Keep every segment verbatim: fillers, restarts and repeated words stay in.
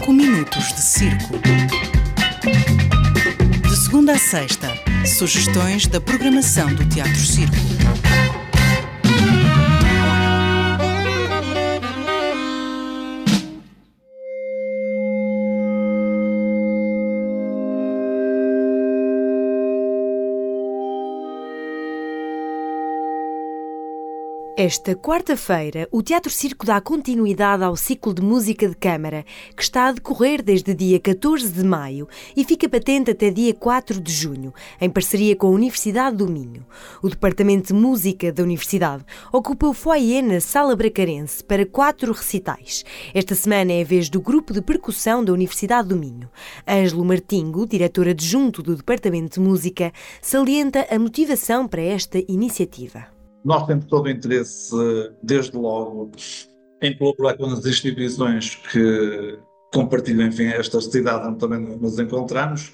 cinco minutos de circo. De segunda a sexta, sugestões da programação do Teatro Circo. Esta quarta-feira, o Teatro Circo dá continuidade ao ciclo de música de câmara, que está a decorrer desde dia catorze de maio e fica patente até dia quatro de junho, em parceria com a Universidade do Minho. O Departamento de Música da Universidade ocupa o foyer na Sala Bracarense para quatro recitais. Esta semana é a vez do Grupo de Percussão da Universidade do Minho. Ângelo Martingo, diretor adjunto do Departamento de Música, salienta a motivação para esta iniciativa. Nós temos todo o interesse, desde logo, em colaborar com as instituições que compartilham, enfim, esta cidade onde também nos encontramos,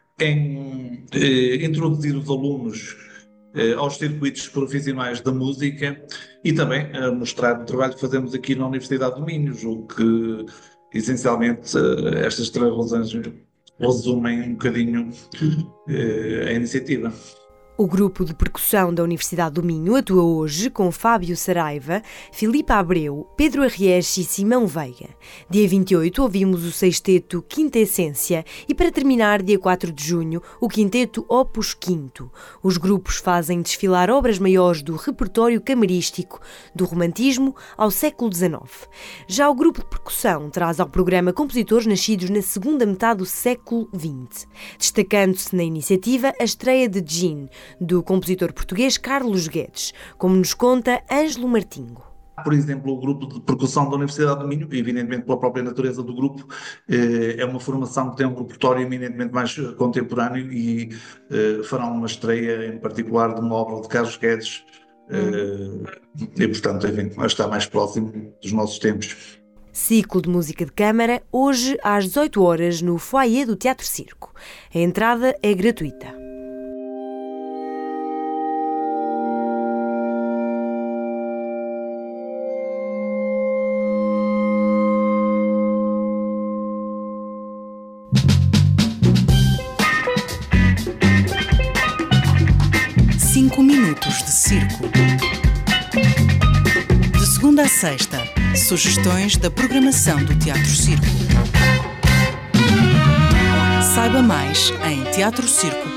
em eh, introduzir os alunos eh, aos circuitos profissionais da música e também a mostrar o trabalho que fazemos aqui na Universidade do Minho, julgo que, essencialmente, eh, estas três razões resumem um bocadinho eh, a iniciativa. O Grupo de Percussão da Universidade do Minho atua hoje com Fábio Saraiva, Filipe Abreu, Pedro Arries e Simão Veiga. Dia vinte e oito ouvimos o sexteto Quinta Essência e, para terminar, dia quatro de junho, o quinteto Opus Quinto. Os grupos fazem desfilar obras maiores do repertório camarístico, do romantismo ao século dezenove. Já o Grupo de Percussão traz ao programa compositores nascidos na segunda metade do século vinte, destacando-se na iniciativa a estreia de Jean, do compositor português Carlos Guedes, como nos conta Ângelo Martingo. Por exemplo, o grupo de percussão da Universidade do Minho, evidentemente pela própria natureza do grupo, é uma formação que tem um repertório eminentemente mais contemporâneo e fará uma estreia em particular de uma obra de Carlos Guedes e, portanto, enfim, está mais próximo dos nossos tempos. Ciclo de música de câmara, hoje às dezoito horas no foyer do Teatro Circo. A entrada é gratuita. cinco minutos de circo. De segunda a sexta, sugestões da programação do Teatro Circo. Saiba mais em teatro circo ponto pt.